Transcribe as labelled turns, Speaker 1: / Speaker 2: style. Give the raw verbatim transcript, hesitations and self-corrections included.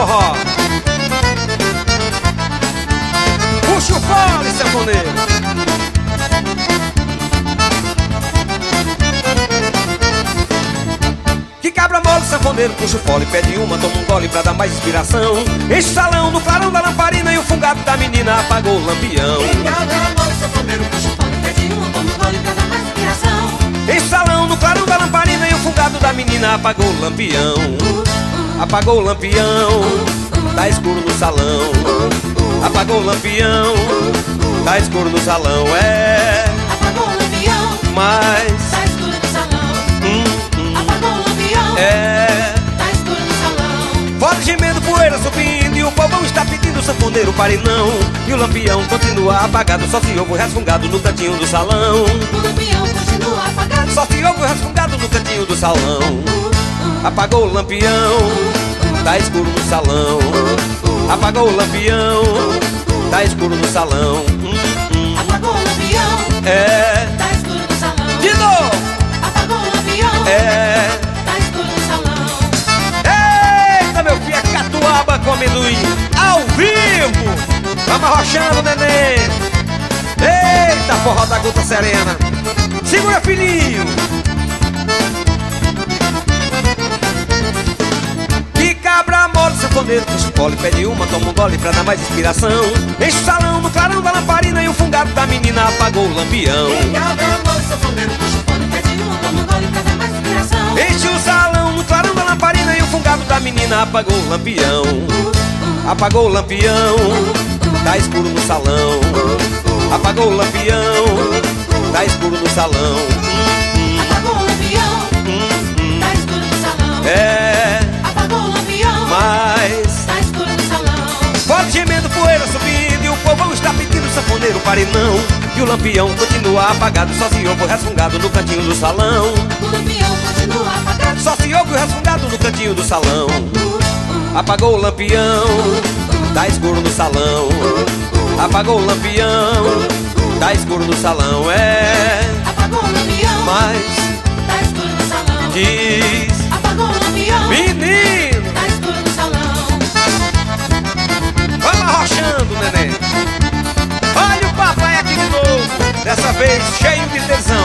Speaker 1: forró. Puxa o fole, sanfoneiro. Que cabra mole, sanfoneiro, puxa o fole, pede uma, toma um gole pra dar mais inspiração. Enche o salão no clarão da lamparina e o fungado da menina apagou o lampião.
Speaker 2: Que cabra mole, sanfoneiro, puxa o fole, pede uma, toma um gole pra dar mais inspiração.
Speaker 1: Enche o salão no clarão da lamparina e o fungado da menina apagou o lampião. Apagou o lampião, tá escuro no salão. Apagou o lampião, tá escuro no salão, é.
Speaker 2: Apagou o lampião,
Speaker 1: Mas
Speaker 2: tá escuro no salão.
Speaker 1: hum, hum,
Speaker 2: Apagou o lampião,
Speaker 1: é.
Speaker 2: tá escuro no salão.
Speaker 1: Fora gemendo, poeira subindo e o povão está pedindo o sanfoneiro pare não. E o lampião continua apagado, só se ouve o resfungado no cantinho do salão.
Speaker 2: O lampião continua apagado,
Speaker 1: Só se ouve o resfungado no cantinho do salão. Apagou o lampião, tá escuro no salão. Apagou o lampião, tá escuro no salão. Hum, hum.
Speaker 2: apagou o lampião,
Speaker 1: É.
Speaker 2: tá escuro no salão.
Speaker 1: De novo.
Speaker 2: Apagou o lampião,
Speaker 1: É.
Speaker 2: tá escuro no salão.
Speaker 1: Eita, meu filho, é catuaba com amendoim ao vivo. Vamos arrochando, neném. Eita, forró da gota serena. Segura, filhinho. Que cabra mole, sanfoneiro, puxa o fole, pede uma, toma um gole pra dar mais inspiração. Enche o salão no clarão da lamparina e o fungado da menina apagou o lampião.
Speaker 2: Que cabra mole, sanfoneiro, puxa o fole, pede uma, toma um gole pra dar mais inspiração.
Speaker 1: Enche o salão no clarão da lamparina e o fungado da menina apagou o lampião. Apagou o lampião, tá escuro no salão. Apagou o lampião, tá escuro no salão.
Speaker 2: Apagou o lampião, tá escuro no salão.
Speaker 1: É,
Speaker 2: Apagou o lampião,
Speaker 1: mas
Speaker 2: tá escuro no salão.
Speaker 1: fora gemendo, poeira subindo e o povão está pedindo sanfoneiro pare não. E o lampião continua apagado, só se ouve o resfungado no cantinho do salão.
Speaker 2: O lampião continua apagado,
Speaker 1: Só se ouve o resfungado no cantinho do salão. Apagou o lampião, tá escuro no salão. Apagou o lampião, tá escuro no salão, é.
Speaker 2: apagou o lampião,
Speaker 1: Mas
Speaker 2: tá escuro no salão.
Speaker 1: diz,
Speaker 2: Apagou o lampião,
Speaker 1: menino,
Speaker 2: tá escuro no salão.
Speaker 1: vamos arrochando, neném. Olha o papai aqui de novo, dessa vez cheio de tesão.